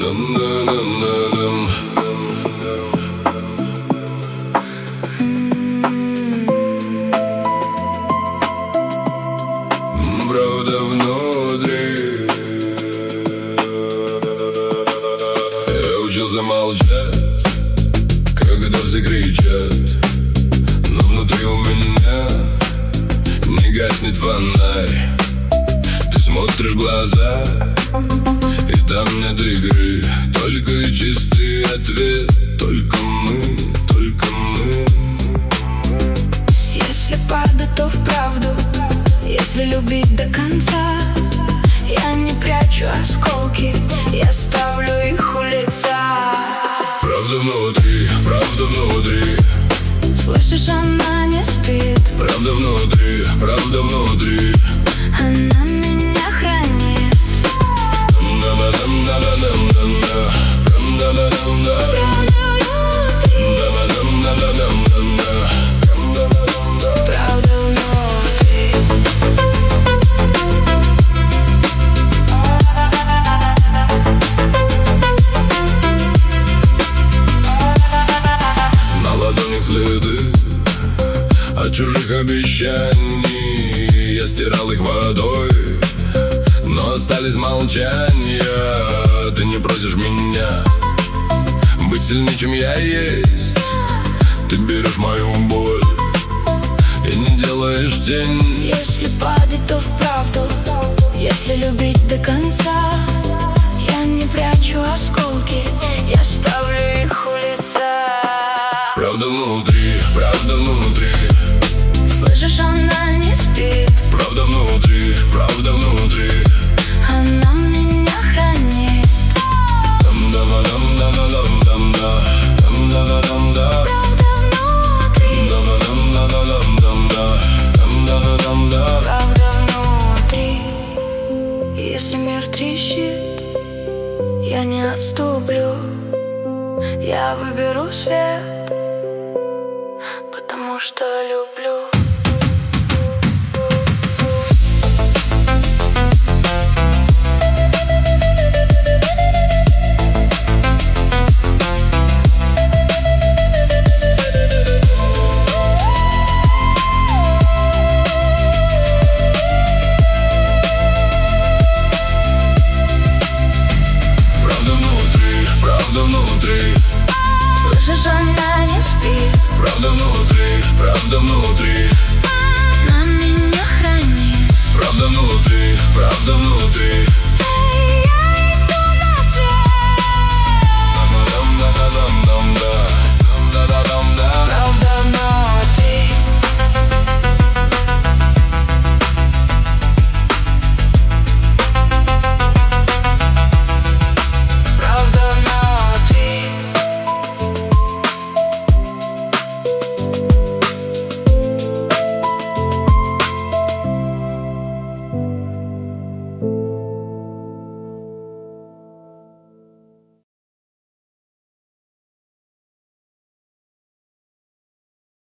Правда внутри. Я учился молчать, когда все кричат, но внутри у меня не гаснет фонарь. Ты смотришь в глаза, и там нет игры, только чистый ответ. Только мы, только мы. Если правда, то вправду. Если любить до конца, я не прячу осколки, я ставлю их у лица. Правда внутри, правда внутри. Слышишь, она не спит. Правда внутри, правда внутри. Она меня хранит. Правда внутри. Правда внутри. На ладонях следы от чужих обещаний. Я стирал их водой, но остались молчания. Ты не просишь меня быть сильнее, чем я есть. Ты берешь мою боль и не делаешь тень. Если падать, то вправду. Если любить до конца, я не прячу осколки, я ставлю их у лица. Правда внутри, правда внутри. Слышишь, она не спит.